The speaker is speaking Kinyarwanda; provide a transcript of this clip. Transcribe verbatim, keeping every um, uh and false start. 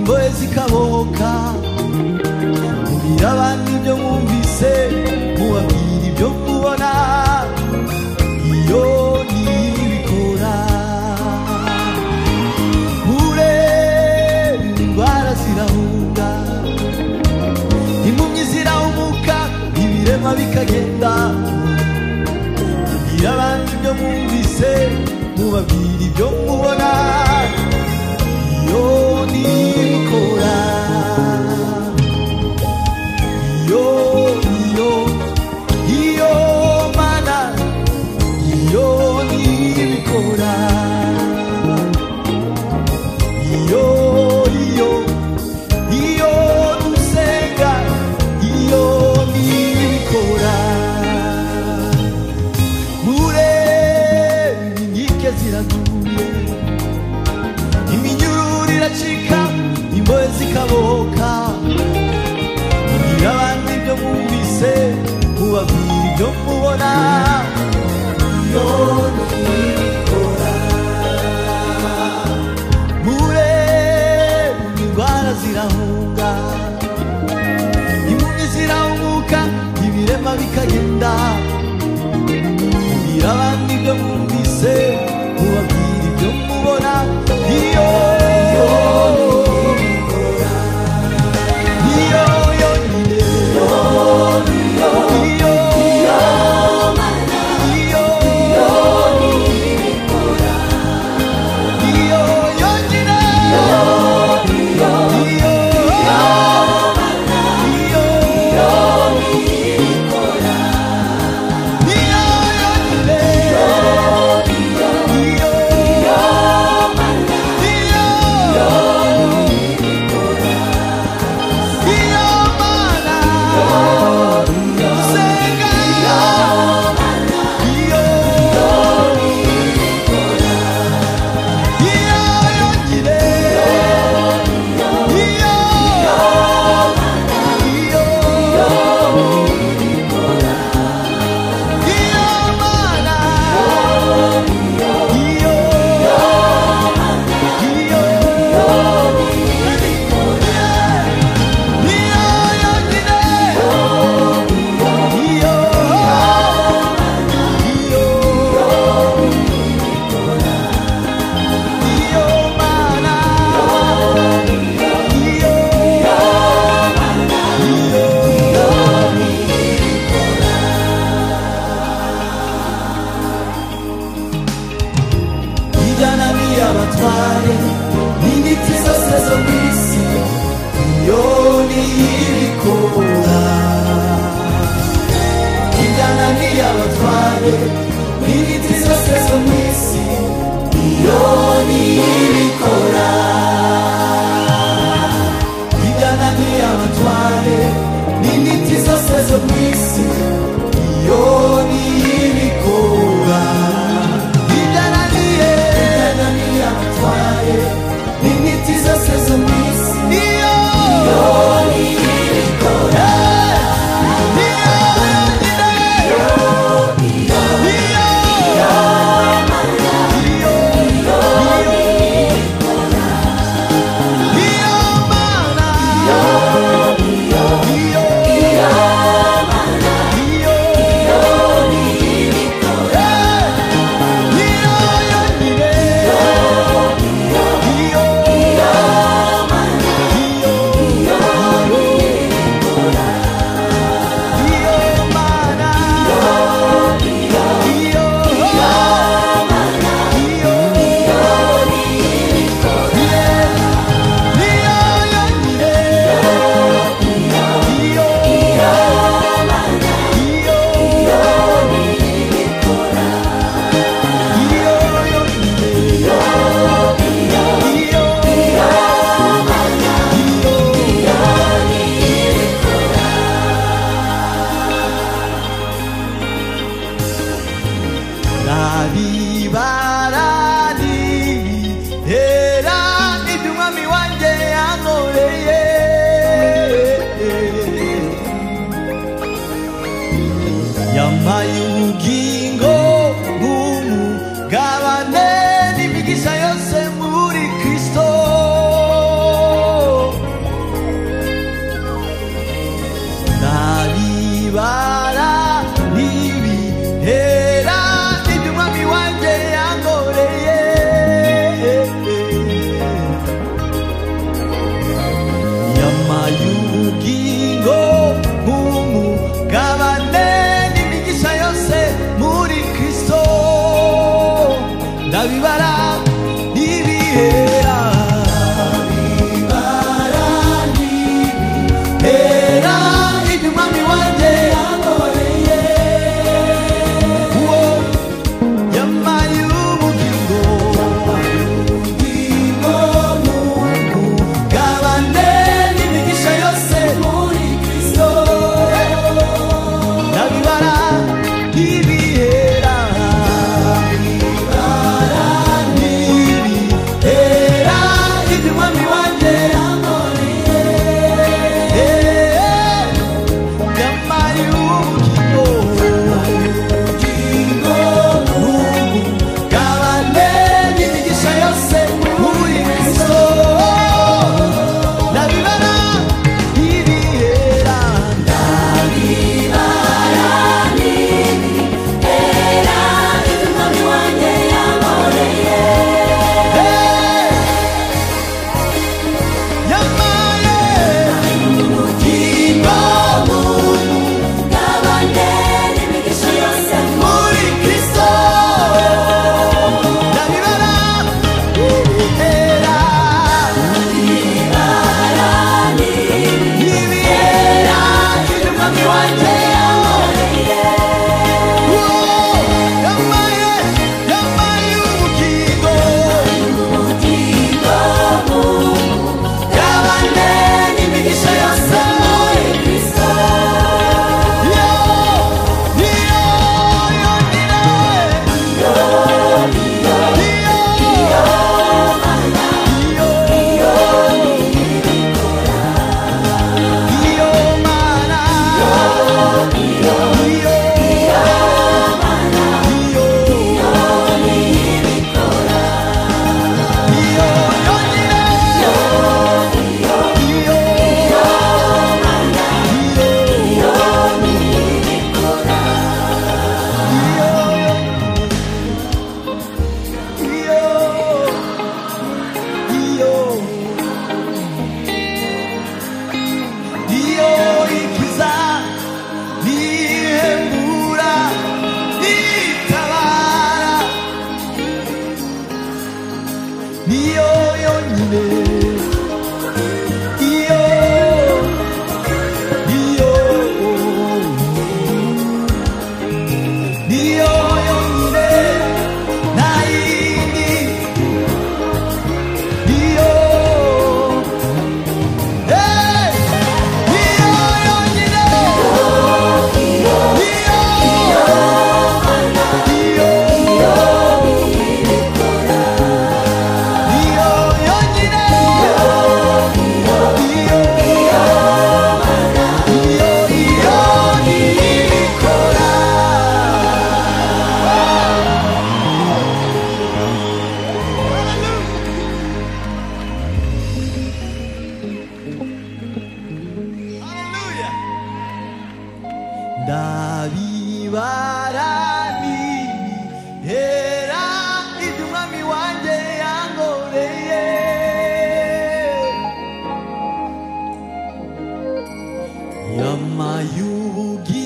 imbohe zikabohoka. Mubwira abandi ibyo mwumvise, mubabwira ibyo mubona, iyo nibikora. Mure indwara zirahunga, impumyi zirahumuka, ibirema bikagenda. Mubwira abandi ibyo mwumvise, mubabwira ibyo mubona, iyo nibikora. Iyo iyo iyo mana, iyo nibikora. Iyo iyo iyo dusenga, iyo nibikora. Mure inkike ziraguye, iminyururu iracika, imbohe zikabohoka. Mubwira abandi ibyo mwumvise, mubabwira ibyo mubona, iyo nibikora. Mure indwara zirahunga, impumyi zirahumuka, ibirema bikagenda. Mubwira abandi ibyo mwumvise, mubabwira ibyo mubona, iyo nibikora. Iyo yonyine, iyo iyo iyo mana, iyo iyo nibikora. Iyo yonyine, iyo iyo iyo mana, iyo iyo nibikora. Iyo yonyine, iyo iyo iyo mana, iyo iyo nibikora. Iyo mana, senga, iyo mana, iyo nibikora. Iyo yonyine, iyo iyo iyo mana, iyo iyo nibikora. Iyo mana, iyo iyo mana, iyo iyo nibikora. Iyo yonyine, iyo iyo mana, iyo iyo nibikora. Iyo mana, iyo iyo mana, iyo iyo nibikora. Ijana n'iy'abatware n'intiti zose zo mu isi, iyo nibikora. Ijana n'iy'abatware n'intiti zose zo mu isi, iyo nibikora. Ijana n'iy'abatware n'intiti zose zo mu isi, iyo nibikora. Ijana n'iye, ijana n'iy'abatware n'intiti zose zo mu isi, iyo nibikora. Iyo yonyine, iyo iyo ndabibaranihera ibyo umwami wanjye yankoreye. Yampaye ubugingo